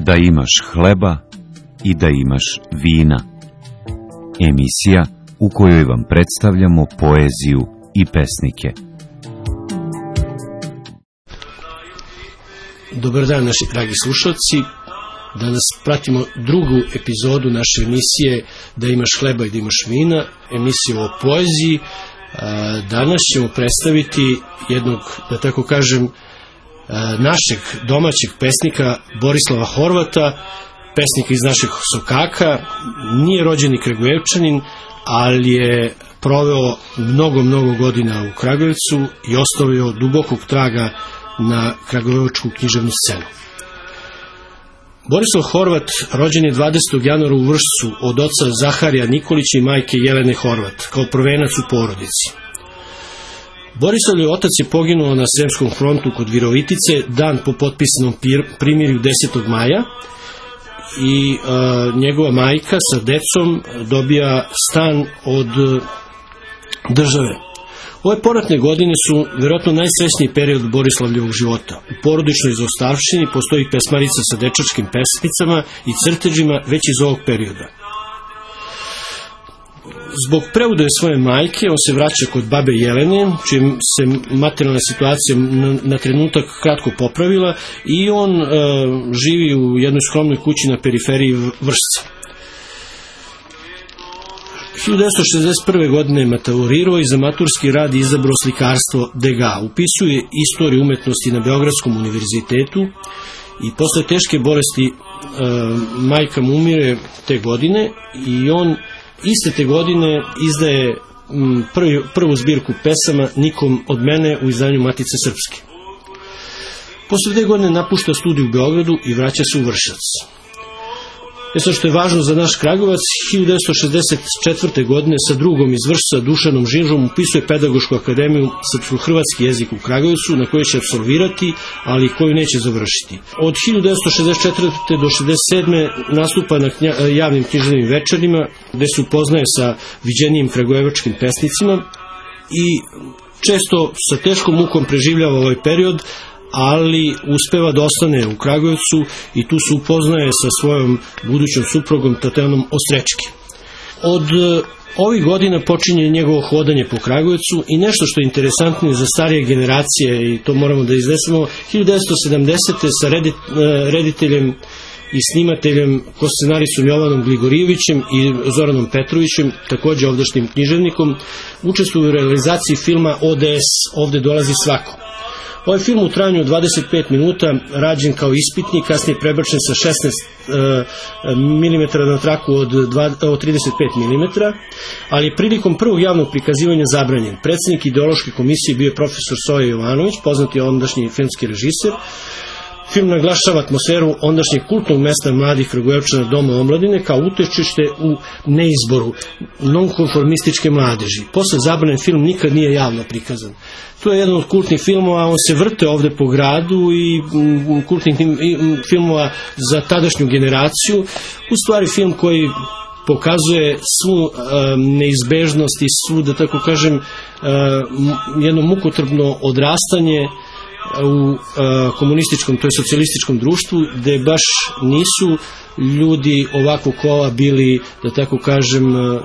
Da imaš hleba i da imaš vina. Emisija u kojoj vam predstavljamo poeziju i pesnike. Dobar dan, naši dragi slušalci. Danas pratimo drugu epizodu naše emisije Da imaš hleba i da imaš vina, emisiju o poeziji. Danas ćemo predstaviti jednog, da tako kažem, našeg domaćeg pesnika Borislava Horvata, pesnika iz našeg Sokaka. Nije rođeni Kragujevčanin, ali je proveo mnogo godina u Kragujevcu i ostavio dubokog traga na kragujevačku književnu scenu. Borislav Horvat rođen je 20. januara u Vršcu od oca Zaharija Nikolića i majke Jelene Horvat, kao prvenac u porodici. Borislavljev otac je poginuo na Sremskom frontu kod Virovitice dan po potpisanom primirju 10. maja i njegova majka sa decom dobija stan od države. Ove poratne godine su vjerojatno najsrećniji period Borislavljevog života. U porodičnoj zaostavštini postoji pesmarica sa dečačkim pesmicama i crtežima već iz ovog perioda. Zbog preudaje svoje majke on se vraća kod babe Jelene, čim se materijalna situacija na trenutak kratko popravila, i on živi u jednoj skromnoj kući na periferiji Vršca. 1961. godine je maturirao i za maturski rad izabrao slikarstvo Degas. Upisuje istoriju umetnosti na Beogradskom univerzitetu i posle teške bolesti majka mu umire te godine i on iste te godine izdaje prvu zbirku pesama Nikom od mene u izdanju Matice Srpske. Posle 2 godine napušta studij u Beogradu i vraća se u Vršac. Što je važno za naš Kragujevac, 1964. godine sa drugom iz Vršca, Dušanom Žinžom, upisuje Pedagošku akademiju srpsko-hrvatski jezik u Kragujevcu, na kojoj će apsolvirati, ali koju neće završiti. Od 1964. do 1967. nastupa na javnim književnim večerima, gde se upoznaje sa viđenijim kragujevačkim pesnicima i često sa teškom mukom preživljava ovaj period, ali uspeva da ostane u Kragujevcu i tu se upoznaje sa svojom budućom suprugom Tatjanom Ostrečki. Od ovih godina počinje njegovo hodanje po Kragujevcu i nešto što je interesantnije za starije generacije, i to moramo da iznesemo, 1970. sa rediteljem i snimateljem koscenarisom Jovanom Gligorijevićem i Zoranom Petrovićem, također ovdašnjim književnikom, učestvuju u realizaciji filma ODS Ovde dolazi svako. Ovaj film u trajanju od 25 minuta, rađen kao ispitnik, kasnije prebačen sa 16 mm na traku od 35 mm, ali je prilikom prvog javnog prikazivanja zabranjen. Predsjednik ideološke komisije bio je profesor Soja Jovanović, poznati ondašnji filmski režiser. Film naglašava atmosferu ondašnjeg kultnog mesta mladih Kragujevčana Doma omladine kao utočište u neizboru nonkonformističke mladeži. Posle zabrane film nikad nije javno prikazan. To je jedan od kultnih filmova, on se vrte ovde po gradu i kultnih filmova za tadašnju generaciju. U stvari film koji pokazuje svu neizbežnost i svu, da tako kažem, jedno mukotrpno odrastanje u komunističkom, to je socijalističkom društvu, gde baš nisu ljudi ovako kova bili, da tako kažem,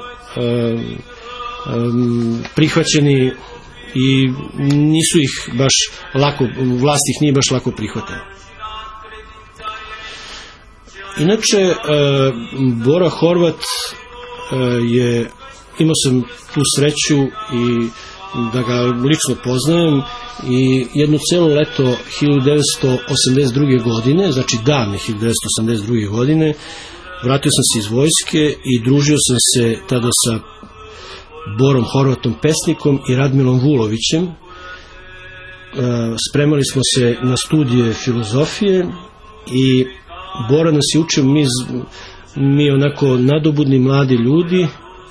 prihvaćeni i nisu ih baš lako, vlast ih nije baš lako prihvatila. Inače, Bora Horvat je, imao sam tu sreću i da ga lično poznajem, i jedno celo leto 1982. godine, znači davne 1982. godine, vratio sam se iz vojske i družio sam se tada sa Borom Horvatom pesnikom i Radmilom Vulovićem. Spremali smo se na studije filozofije i Bora nas je učio, mi onako nadobudni mladi ljudi,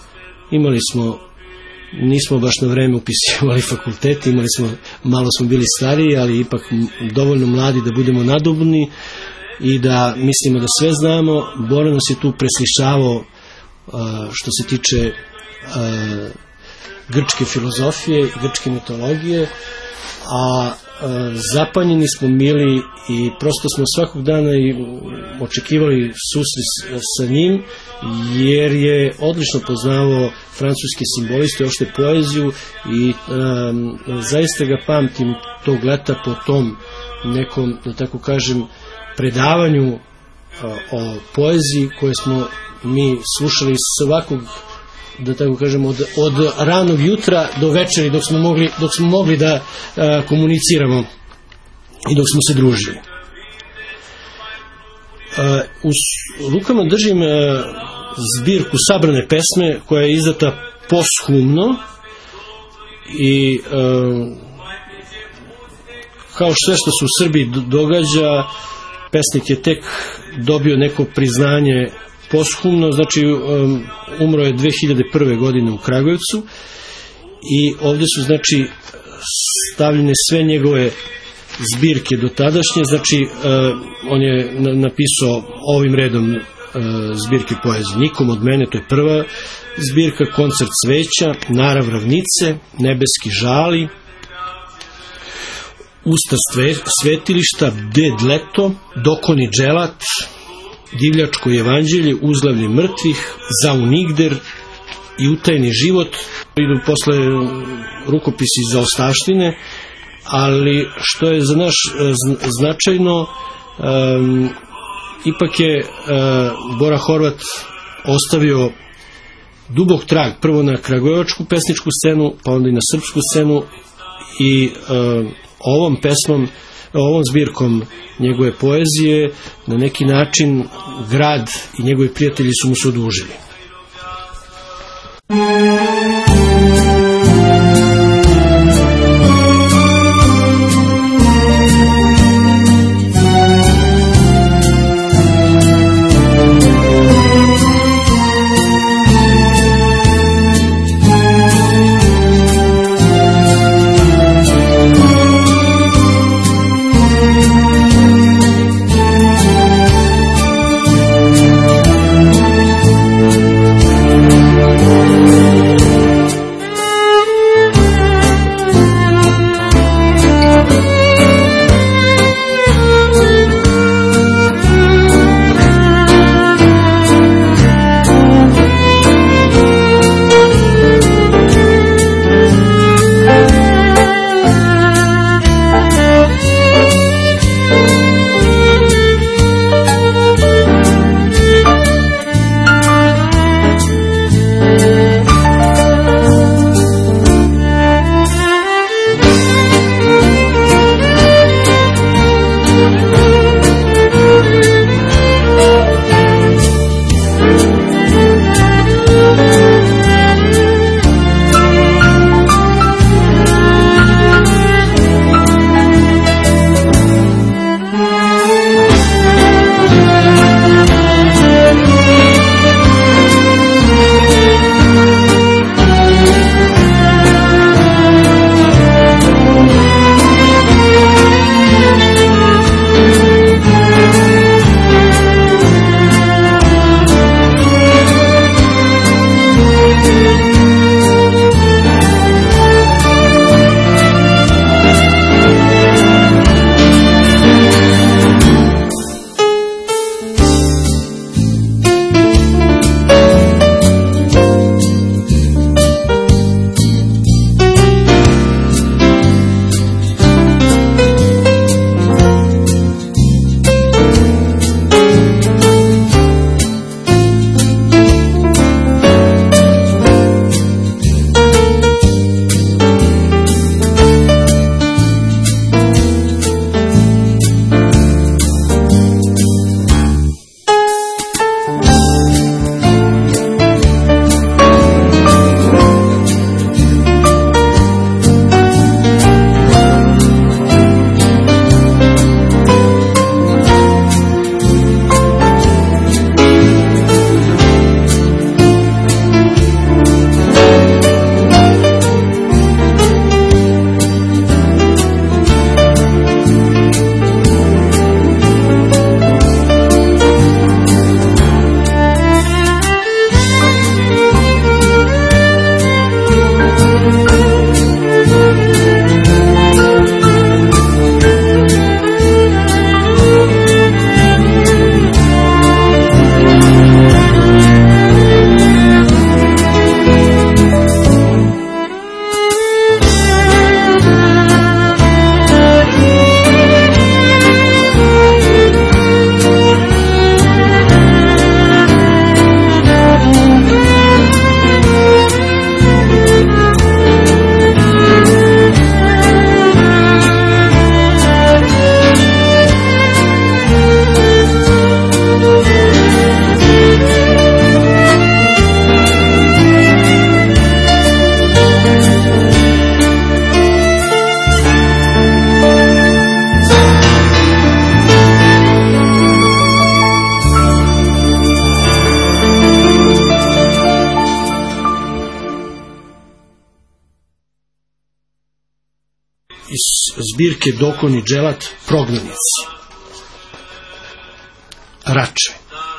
nismo baš na vreme upisivali fakultet, malo smo bili stariji, ali ipak dovoljno mladi da budemo nadobudni i da mislimo da sve znamo. Bora nas je tu preslišavao što se tiče grčke filozofije i grčke mitologije, a zapanjeni smo bili i prosto smo svakog dana i očekivali susret sa njim, jer je odlično poznavao francuske simboliste, uopšte poeziju, i zaista ga pamtim tog leta po tom nekom, da tako kažem, predavanju o poeziji koje smo mi slušali svakog, da tako kažem, od ranog jutra do večeri, dok smo mogli da komuniciramo i dok smo se družili. U rukama držim zbirku sabrane pesme koja je izdata posthumno i kao sve što se u Srbiji događa, pesnik je tek dobio neko priznanje posthumno, znači umro je 2001. godine u Kragujevcu i ovdje su znači stavljene sve njegove zbirke do tadašnje, znači on je napisao ovim redom zbirke poezije: Nikom od mene, to je prva zbirka, Koncert cveća, Narav ravnice, Nebeski žali, Usta svetilišta, Ded leto, Dokoni dželat, Divljačko evanđelje, Uzglavlje mrtvih, Zaunigder i Utajni život. Idu posle rukopisi za ostavštine, ali što je za naš značajno, ipak je Bora Horvat ostavio dubok trag prvo na kragujevačku pesničku scenu, pa onda i na srpsku scenu, i ovom pesmom, ovom zbirkom njegove poezije na neki način grad i njegovi prijatelji su mu se odužili. zbirke Dokoni dželat Prognanici. Rače.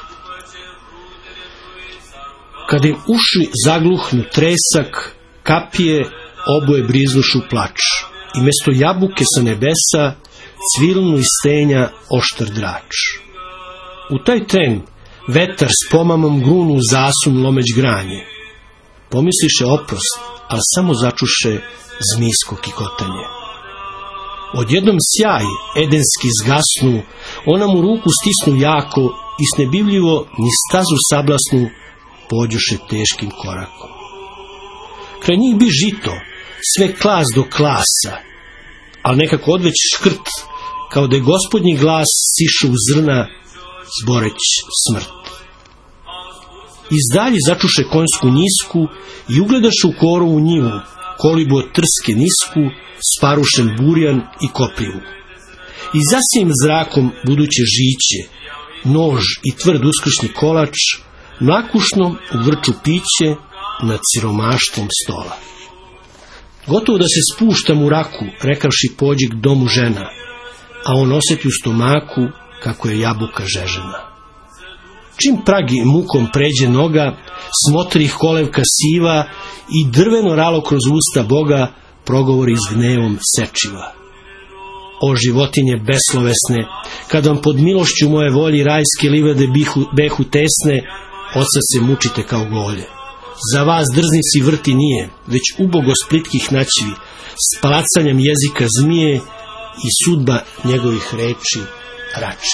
Kada im uši zagluhnu tresak, kapije oboje briznušu plač i mesto jabuke sa nebesa cvilnu iz stenja oštar drač. U taj tren vetar s pomamom grunu u zasun lomeć granje. Pomisliše oprost, ali samo začuše zmijsko kikotanje. Odjednom sjaj edenski zgasnu, ona mu ruku stisnu jako i snebivljivo ni stazu sablasnu pođoše teškim korakom. Kraj njih bi žito, sve klas do klasa, ali nekako odveć škrt, kao da je gospodnji glas sišao u zrna, zboreć smrt. Izdalje začuše konjsku njisku i ugledaše u korovu njivu, kolibu od trske nisku, s parušem burjan i koprivu. I zasijim zrakom buduće žiće, nož i tvrd uskršnji kolač, mlakušno u vrču piće nad siromaštvom stola. Gotovo da se spuštam u raku, rekavši pođi k domu žena, a on osjeti u stomaku kako je jabuka žežena. Čim pragi mukom pređe noga, smotrih kolevka siva i drveno ralo kroz usta Boga progovori s gnevom sečiva. O životinje beslovesne, kad vam pod milošću moje volji rajske livade behu tesne, oca se mučite kao golje. Za vas drznici vrti nije, već ubogo splitkih naćvi, s palacanjem jezika zmije i sudba njegovih reči rače.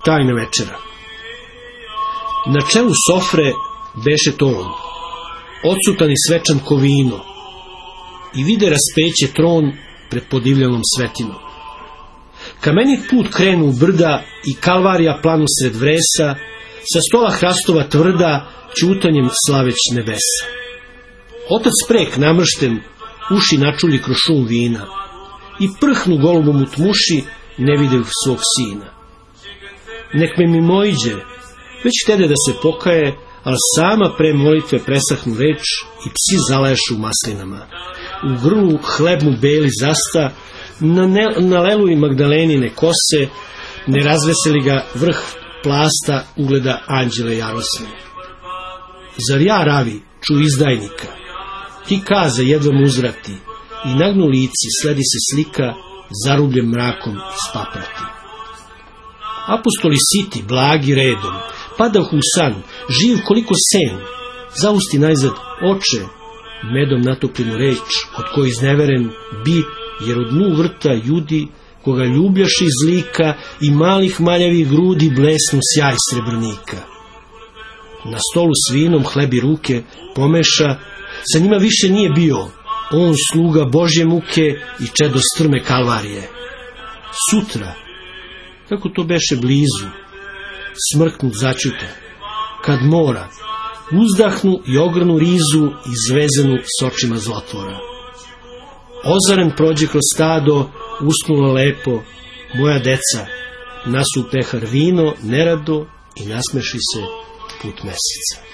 Tajna večera. Na čelu sofre beše Tolom, odsutan i svečan ko vino, i vide raspeće tron pred podivljanom svetinom. Kamenit put krenu u brda i Kalvarija planu sred vresa, sa stola hrastova tvrda, ćutanjem slaveć nebesa. Otac prek namršten, uši načulji kroz šum vina, i prhnu golubom u tmuši, ne videv svog sina. Nek me mimoiđe, već htede da se pokaje, ali sama pre molitve presahnu reč i psi zalaješu u maslinama. U grlu hlebnu beli zasta, na lelu i Magdalenine kose, ne razveseli ga vrh plasta ugleda anđele jarosne. Zar ja, ravi, ču izdajnika? Ti kaza jedva mu uzvrati i nagnu lici sledi se slika zarubljen mrakom iz paprati. Apostoli siti, blagi redom, padahu u san, živ koliko sen, zausti najzad oče, medom natopljenu reč, od koji izneveren bi, jer od dnu vrta judi, koga ljubljaše iz lika i malih maljavih grudi blesnu sjaj srebrnika. Na stolu s vinom hleb i ruke pomeša, sa njima više nije bio, on sluga Božje muke i čedo strme Kalvarije. Sutra, kako to beše blizu, smrknut začuta, kad mora, uzdahnu i ogrnu rizu izvezenu s očima zlotvora. Ozaren prođe kroz stado, usnula lepo, moja deca, nasu pehar vino, nerado i nasmeši se put meseca.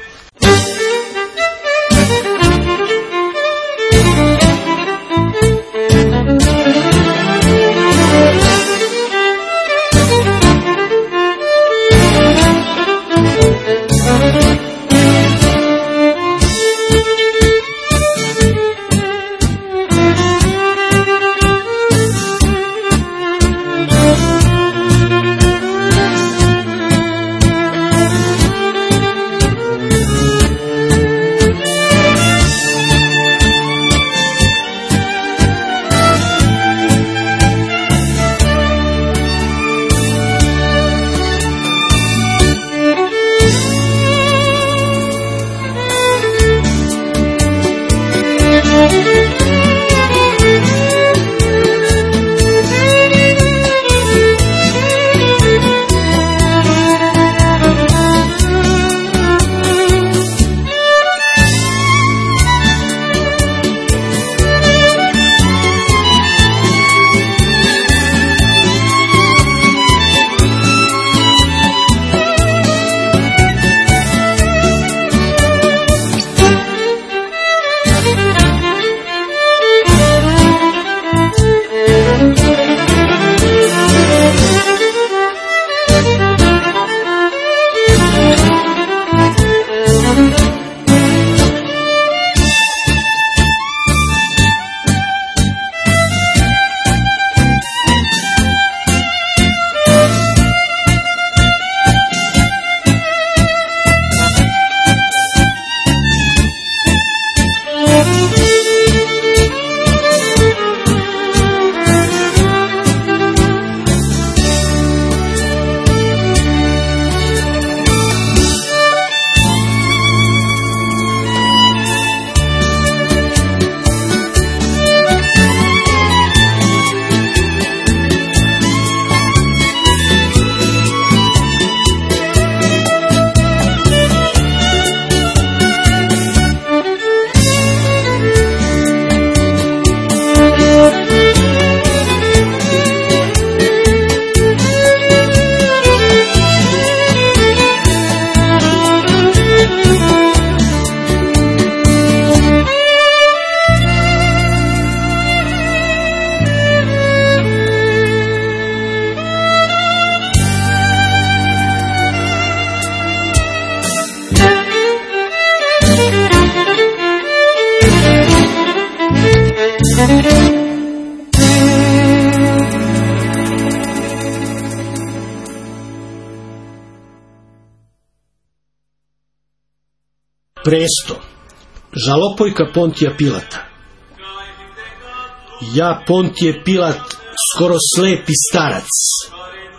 Presto, žalopojka Pontija Pilata. Ja, Pontije Pilat, skoro slepi starac,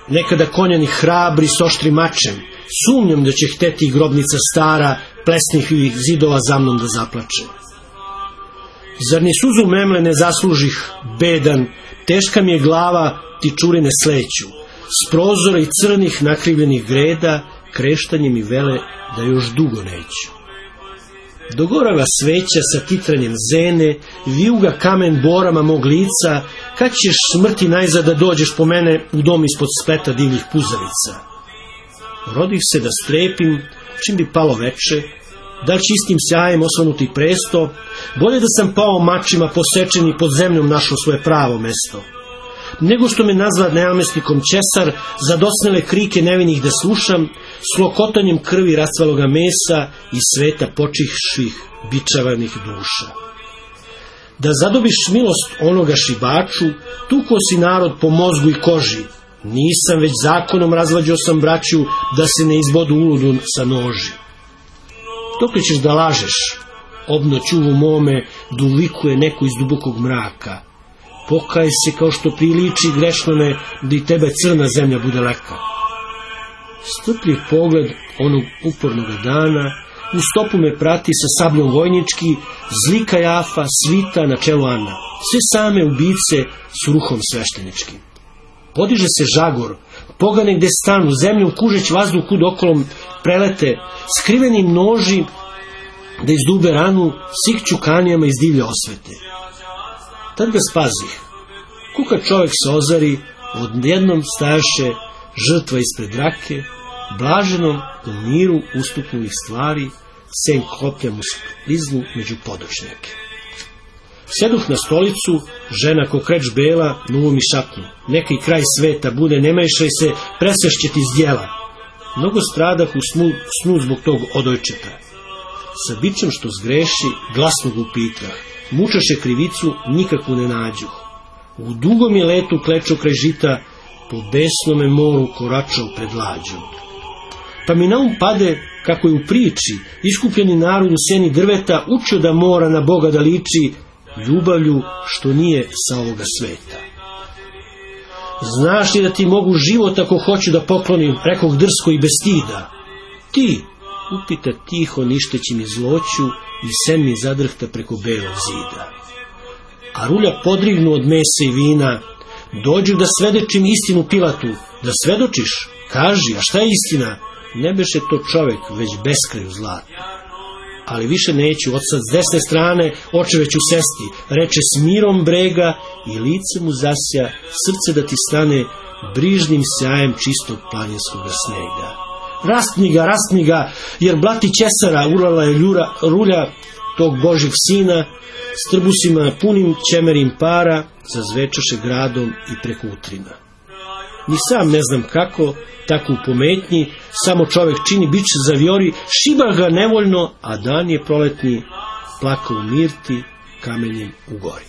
nekada konjani hrabri s oštrim mačem, sumnjam da će hteti grobnica stara, plesnih zidova za mnom da zaplače. Zar ni suzu memle ne zaslužih, bedan, teška mi je glava, ti čurine sleću, s prozora i crnih nakrivljenih greda, kreštanje mi vele da još dugo neću. Dogorava sveća sa titranjem zene, vijuga kamen borama mog lica, kad ćeš smrti najzad da dođeš po mene u dom ispod spleta divljih puzavica. Rodih se da strepim, čim bi palo veče, da li će istim sjajem osvanuti presto, bolje da sam pao mačima posečen i pod zemljom našao svoje pravo mesto. Nego što me nazva nenamestnikom Ćesar, za dosnele krike nevinih da slušam, s lokotanjem krvi rastvaloga mesa i sveta počihših bičavanih duša. Da zadobiš milost onoga šibaču, tuko si narod po mozgu i koži, nisam već zakonom razvađao sam braću da se ne izbodu uludu sa noži. Dok li ćeš da lažeš, obno čuvu mome dulikuje neko iz dubokog mraka. Pokaj se kao što priliči grešnome da i tebe crna zemlja bude leka. Strpljiv pogled onog upornog dana, u stopu me prati sa sabljom vojnički, zli Kajafa, svita na čelu Ana, sve same ubice s ruhom svešteničkim. Podiže se žagor, pogane gde stanu, zemljom kužeć vazduh kud okolom prelete, skrivenim noži da izdube ranu, sikću kanijama iz divlje osvete. Tad ga spazih. Kuka čovek se ozari, odjednom stajaše žrtva ispred rake, blaženom u miru ustupljivih stvari, sen koplja mu skliznu među podočnjake. Sjeduh na stolicu, žena ko kreč bela, nuvo mi šapnu. Neki kraj sveta bude, ne mešaj se, presešće ti iz djela. Mnogo stradah u snu zbog tog odojčeta. Sa bičem što zgreši, glasno ga upitah. Mučaše krivicu, nikakvu ne nađuh. U dugom je letu klečao kraj žita, po besnome moru koračao pred lađom. Pa mi na um pade, kako je u priči, iskupljeni narod u sjeni drveta učio da mora na Boga da liči, ljubavlju što nije sa ovoga sveta. Znaš li da ti mogu život ako hoću da poklonim, rekoh drsko i bez stida? Ti, upita tiho ništeći mi zloću i sen mi zadrhta preko belog zida. A rulja podrignu od mesa i vina, dođu da svedočim istinu Pilatu, da svedočiš, kaži, a šta je istina? Ne beše to čovek, već beskraju zlata. Ali više neću, odsad s desne strane, očeve ću sesti, reče s mirom brega i lice mu zasja, srce da ti stane brižnim sjajem čistog planinskog snega. Rastni ga, jer blati Ćesara, urala je rulja tog Božjeg sina, s trbusima punim ćemerim para, zazvečaše gradom i preko utrina. Ni sam ne znam kako, tako u pometnji, samo čovek čini bič zavijori, šiba ga nevoljno, a dan je proletni, plaka u mirti, kamenjem u gori.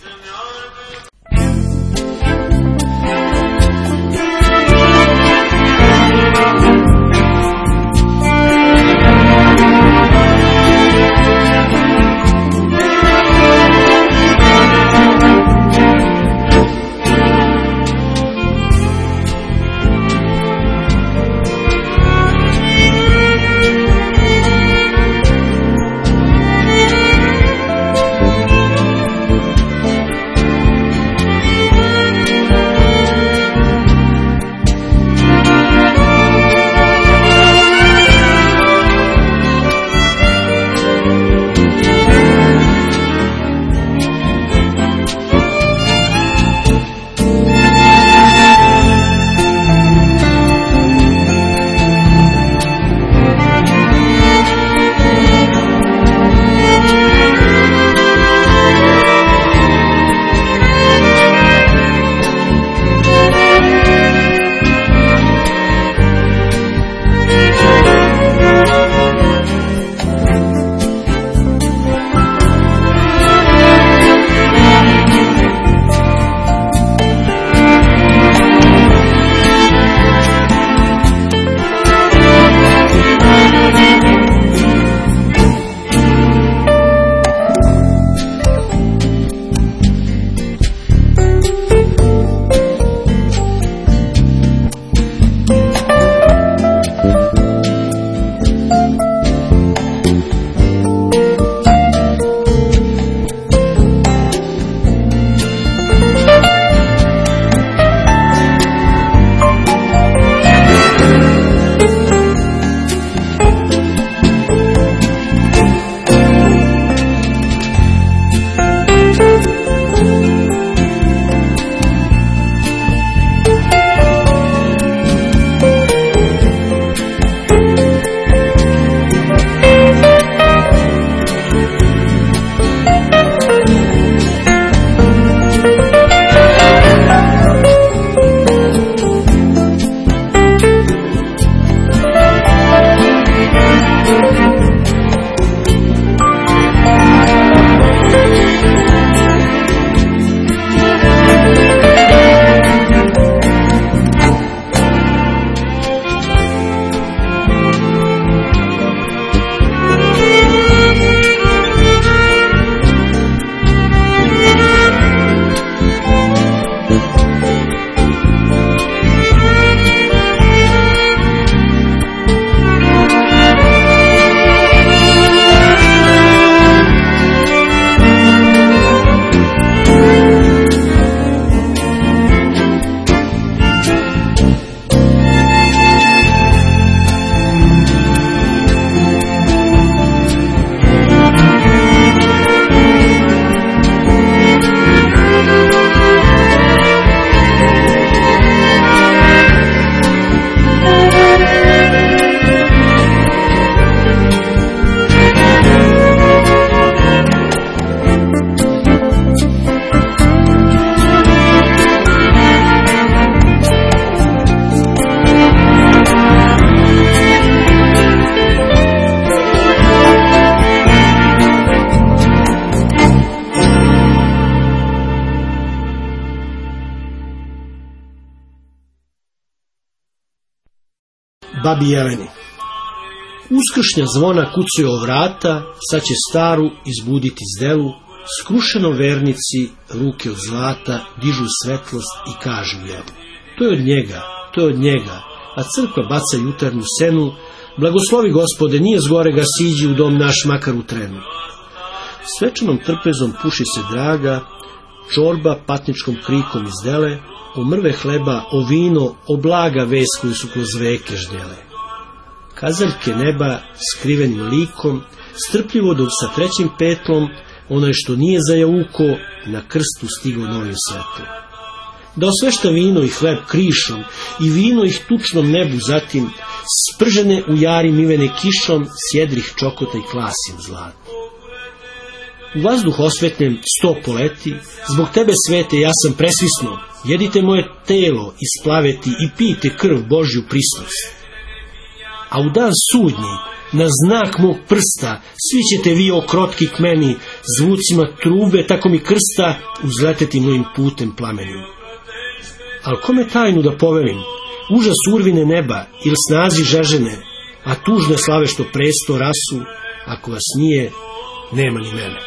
babi Jeleni. Uskršnja zvona kucaju o vrata, sad će staru izbuditi zdelu, skrušeno vernici, ruke od zlata, dižu svetlost i kažu jelu. To je od njega, a crkva baca jutarnju senu, blagoslovi Gospode, nije zgorega, siđi u dom naš makar u trenu. Svečanom trpezom puši se draga, čorba patničkom krikom izdele, o mrve hleba, o vino, o blaga vez koju su kroz veke ždjele. Kazaljke neba skrivenim likom, strpljivo dok sa trećim petlom, onaj što nije zajauko, na krstu stigo novim svetlom. Da osvešta vino i hleb krišom, i vino ih tučnom nebu zatim, spržene u jari mivene kišom, sjedrih čokota i klasim zlatim. U vazduh osvetljen 100 poleti, zbog tebe svete ja sam presvisno, jedite moje telo isplaveti i pijte krv Božju prisnost. A u dan sudnji, na znak mog prsta, svi ćete vi okrotki k meni, zvucima trube, tako mi krsta, uzleteti mojim putem plamenim. Al kome tajnu da povelim, užas urvine neba ili snazi žežene, a tužne slave što presto rasu, ako vas nije, nema ni mene.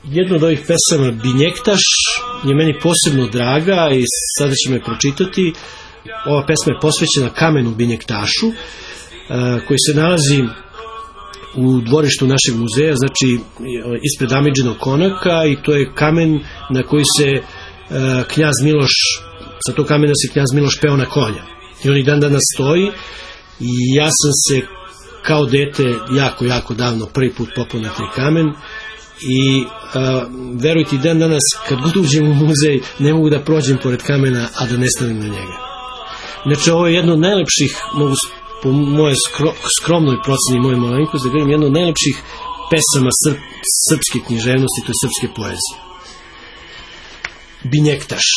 Jedna od ovih pesama, Binjektaš, je meni posebno draga i sada ćemo je pročitati. Ova pesma je posvećena kamenu Binjektašu, koji se nalazi u dvorištu našeg muzeja, znači ispred Amidžinog konaka, i to je kamen na koji se knjaz Miloš, sa tog kamena se knjaz Miloš peo na konja. I on i dan danas stoji i ja sam se kao dete jako davno prvi put popao na taj kamen i verujte, dan danas kad god uđem u muzej ne mogu da prođem pored kamena, a da ne stanem na njega. Znači, ovo je jedno od najlepših, mogu po moje skromnoj proceni, moje malenkosti, da kažem, jedno od najlepših pesama srpske književnosti, to je srpske poezije. Binjektaš.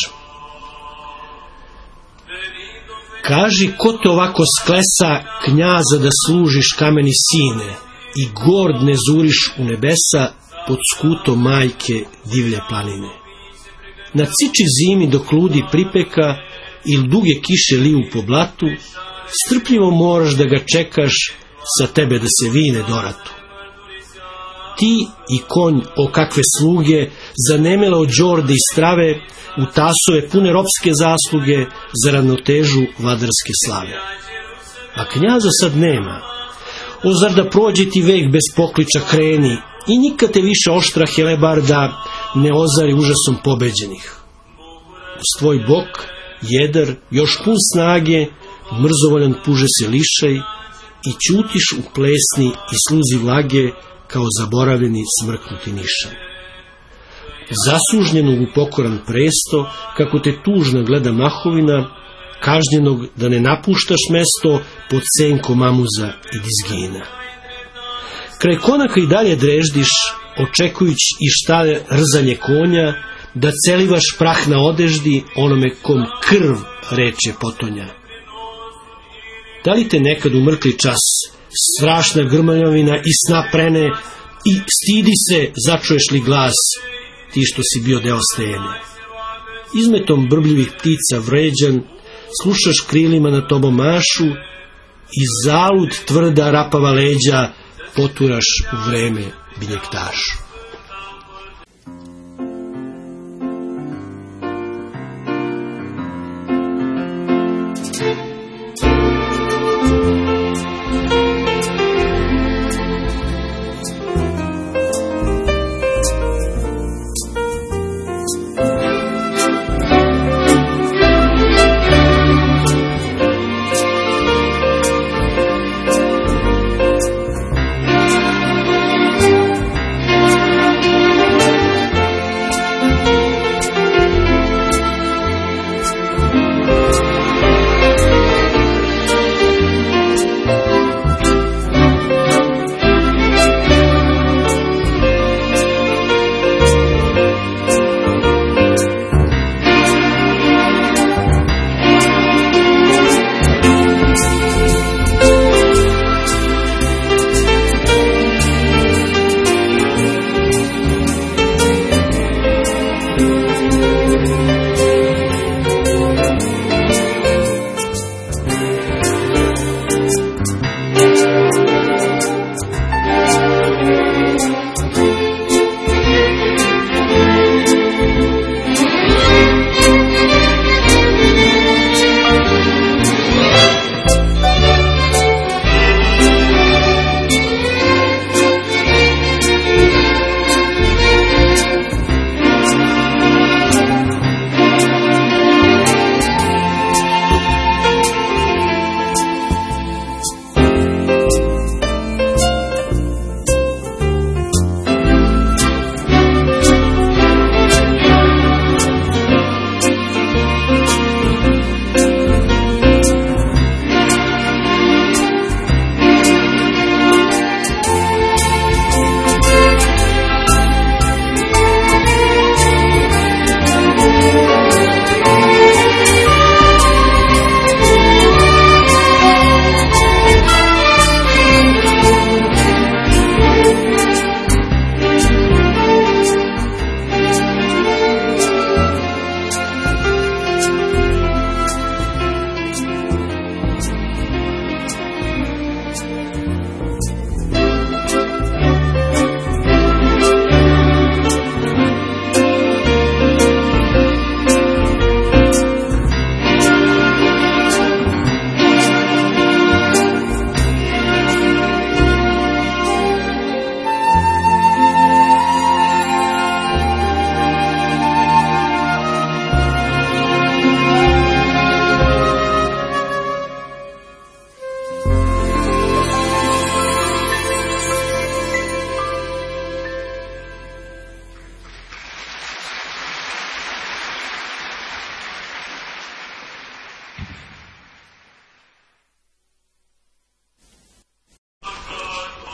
Kaži, ko te ovako sklesa knjaza da služiš, kameni sine, i gord ne zuriš u nebesa pod skutom majke divlje planine. Na ciči zimi dok ludi pripeka ili duge kiše liju po blatu, strpljivo moraš da ga čekaš sa tebe da se vine doratu. Ti i konj o kakve sluge, zanemele od đorde i strave, u tasove pune ropske zasluge za ravnotežu vadarske slave. A knjaza sad nema. O, zar da prođe ti vek bez pokliča kreni i nikad te više oštra helebarda ne ozari užasom pobeđenih. Uz tvoj bok, jedar, još pun snage, mrzovoljan puže se lišaj i ćutiš u plesni i sluzi vlage kao zaboravljeni smrknuti nišan. Zasužnjenog u pokoran presto, kako te tužna gleda mahovina, kažnjenog da ne napuštaš mesto pod senkom mamuza i dizgina. Kraj konaka i dalje dreždiš, očekujući i štale rzanje konja, da celivaš prah na odeždi onome kom krv reče potonja. Da li te nekad u mrtli čas strašna grmljavina i sna prene i stidi se, začuješ li glas, ti što si bio deo stene? Izmetom brbljivih ptica vređan, slušaš krilima na tobom mašu i zalud tvrda rapava leđa poturaš u vreme Binjektašu.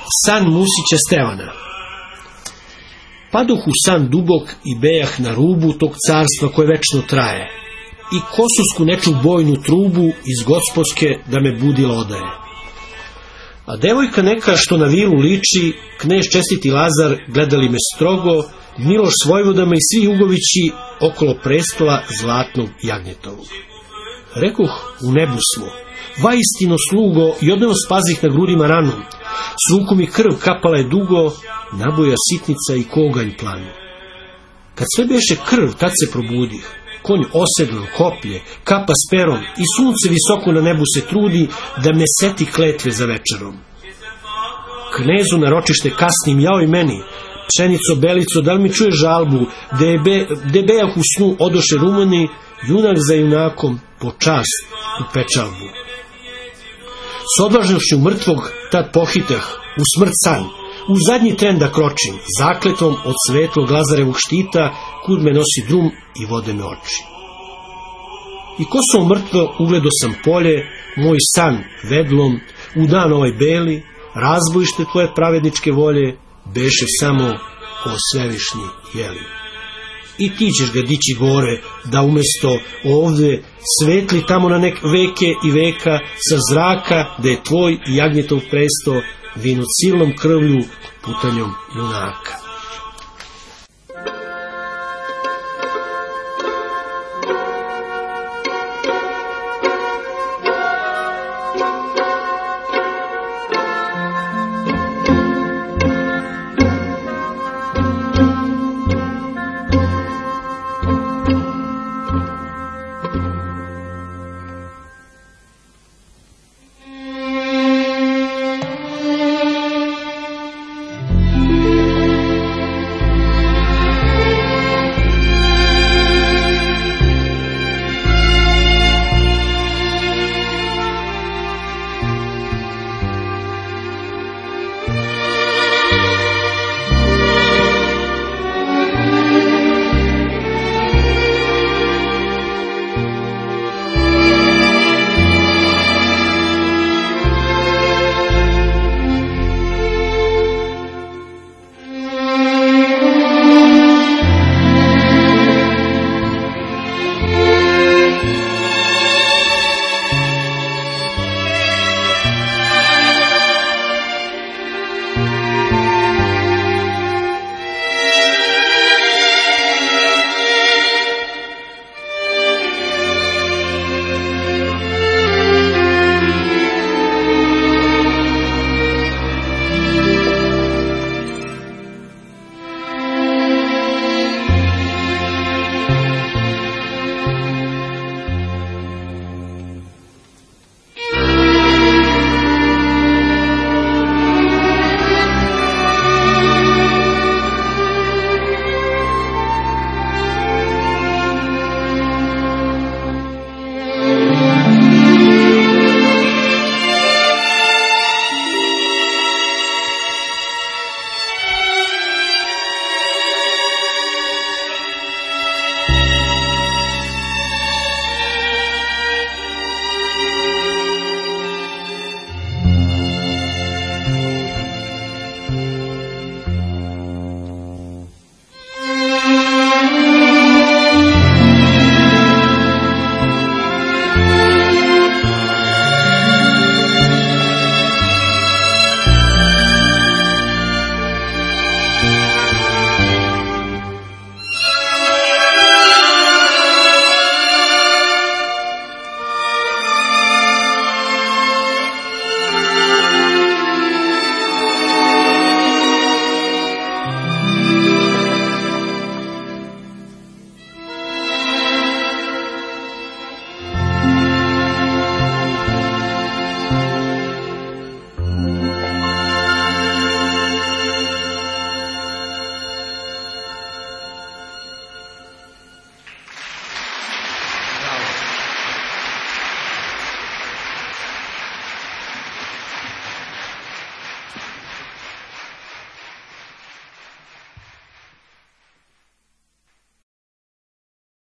San Musića Stevana. Padoh u san dubok i bejah na rubu tog carstva koje večno traje. I kosovsku neču bojnu trubu iz gospodske da me budila odaje. A devojka neka što na vilu liči, knez čestiti Lazar gledali me strogo, Miloš s vojvodama i svi jugovići okolo prestola zlatnog jagnjetovog. Rekoh, u nebu smo, vaistino slugo, i odneo spazih na grudima ranu, s rukom i krv kapala je dugo, naboja sitnica i koganj planu. Kad sve beše krv, tad se probudih, konj osedlom, koplje, kapa s perom i sunce visoko na nebu se trudi da me seti kletve za večerom. Knezu naročište kasnim, jao i meni, pšenico, belico, da li mi čuje žalbu, de bejah u snu odoše rumani, junak za junakom, po čast u pečalbu. S odvažnošću mrtvog tad pohitah, u smrt san, u zadnji tren da kročim, zakletom od svetlog Lazarevog štita, kud me nosi drum i vode me oči. I kosom mrtvo ugledo sam polje, moj san vedlom, u dan ovaj beli, razbojište tvoje pravedničke volje, beše samo o svevišnji jeli. I ti ćeš ga dići gore, da umesto ovde svetli tamo na veke i veka, sa zraka, da je tvoj i jagnjetov presto, vino silnom krvlju putanjom junaka.